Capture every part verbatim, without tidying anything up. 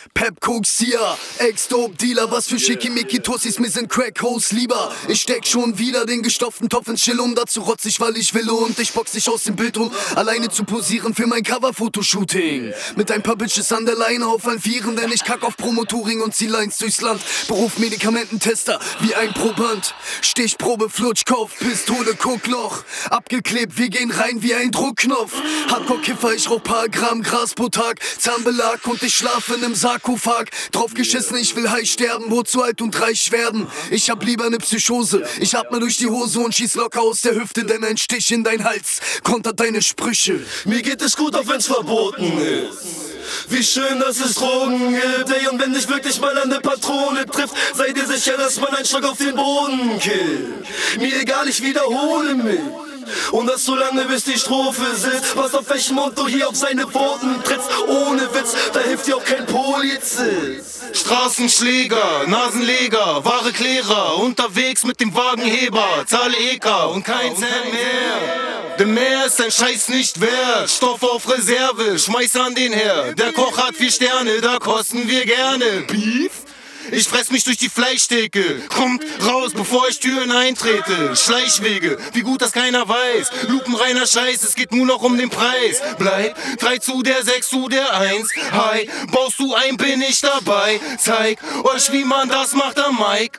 Pep Koksia, Ex-Dope-Dealer, was für Schickimicki-Tussis, mir sind Crack-Hoes lieber. Ich steck schon wieder den gestopften Topf ins Chill um, dazu rotz ich, weil ich will und ich box dich aus dem Bild um, alleine zu posieren für mein Cover-Fotoshooting. Mit ein paar Bitches an der Leine auf allen Vieren, denn ich kack auf Promotouring und zieh Lines durchs Land. Beruf Medikamententester, wie ein Proband. Stichprobe, Flutschkopf, Pistole, Guckloch. Abgeklebt, wir gehen rein wie ein Druckknopf. Hardcore-Kiffer, ich rauch paar Gramm Gras pro Tag. Zahnbelag und ich schlafe in nem Sarkophag. Draufgeschissen, ich will high sterben, wozu alt und reich werden. Ich hab lieber ne Psychose, ich atme durch die Hose und schieß locker aus der Hüfte, denn ein Stich in dein Hals kontert deine Sprüche. Mir geht es gut, auch wenn's verboten ist. Wie schön, dass es Drogen gibt, ey, und wenn dich wirklich mal eine Patrone trifft, sei dir sicher, dass man einen Schlag auf den Boden killt. Mir egal, ich wiederhole mich. Und das so lange, bis die Strophe sitzt. Pass auf, welchen Mund du hier auf seine Pfoten trittst. Ohne Witz, da hilft dir auch kein Polizist. Straßenschläger, Nasenleger, wahre Klärer, unterwegs mit dem Wagenheber, zahle E K und kein Cent mehr. Denn mehr ist dein Scheiß nicht wert. Stoff auf Reserve, schmeiß an den Herd. Der Koch hat vier Sterne, da kosten wir gerne. Beef? Ich fress mich durch die Fleischtheke. Kommt raus, bevor ich Türen eintrete. Schleichwege, wie gut das keiner weiß. Lupenreiner Scheiß, es geht nur noch um den Preis. Bleib, drei zu der sechs zu der eins. Hi, baust du ein, bin ich dabei. Zeig euch, wie man das macht am Mic.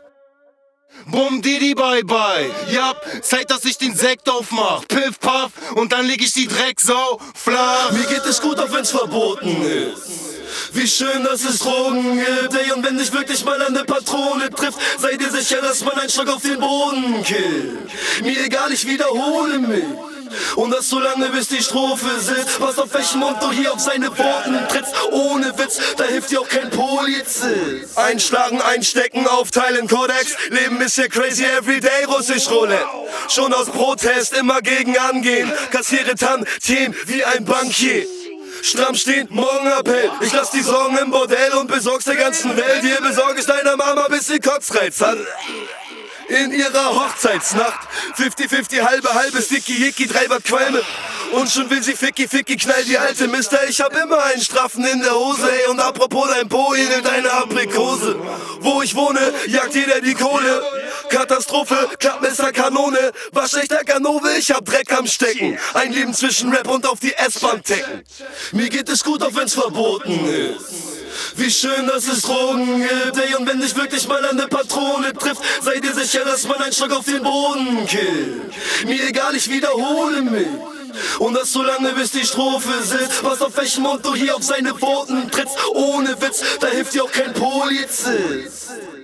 Bum didi bye bye. Ja, Zeit, dass ich den Sekt aufmach. Piff paff und dann leg ich die Drecksau flach. Mir geht es gut, auch wenn's verboten ist. Wie schön, dass es Drogen gibt, ey, und wenn dich wirklich mal eine Patrone trifft, sei dir sicher, dass man einen Schlag auf den Boden killt. Mir egal, ich wiederhole mich. Und das so lange, bis die Strophe sitzt. Pass auf, welchen Mund du hier auf seine Pfoten trittst. Ohne Witz, da hilft dir auch kein Polizist. Einschlagen, einstecken, aufteilen, Kodex. Leben ist ja crazy everyday, russisch Roulette. Schon aus Protest immer gegen angehen. Kassiere Tantiem wie ein Bankier. Stramm stehen, morgen Appell. Ich lass die Sorgen im Bordell und besorg's der ganzen Welt. Hier besorg ich deiner Mama, bis sie Kotzreiz hat. In ihrer Hochzeitsnacht fünfzig fünfzig, halbe, halbe, sticky, yicky, Treiber, Qualme. Und schon will sie ficky, ficky, knall die alte Mister. Ich hab immer einen Straffen in der Hose, ey. Und apropos dein Po, ähnelt deine Aprikose. Wo ich wohne, jagt jeder die Kohle. Katastrophe, Klappmesser, Kanone. Was schlechter Ganove, ich hab Dreck am Stecken. Ein Leben zwischen Rap und auf die S-Bahn tecken. Mir geht es gut, auch wenn's verboten ist. Wie schön, dass es Drogen gibt, ey, und wenn dich wirklich mal eine Patrone trifft, sei dir sicher, dass man einen Schlag auf den Boden killt. Mir egal, ich wiederhole mich. Und das so lange, bis die Strophe sitzt. Pass auf, welchen Mund du hier auf seine Pfoten trittst. Ohne Witz, da hilft dir auch kein Polizist.